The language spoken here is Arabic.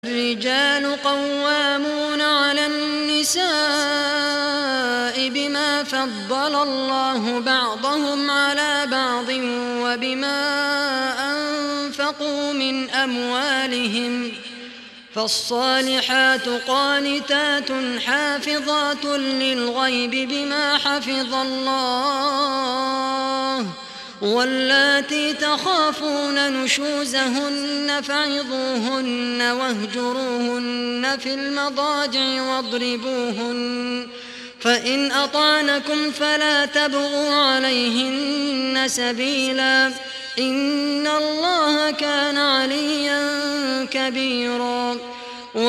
الرجال قوامون على النساء بما فضل الله بعضهم على بعض وبما أنفقوا من أموالهم، فالصالحات قانتات حافظات للغيب بما حفظ الله، واللاتي تخافون نشوزهن فعظوهن واهجروهن في المضاجع واضربوهن، فإن أطعنكم فلا تبغوا عليهن سبيلا، إن الله كان عليا كبيرا.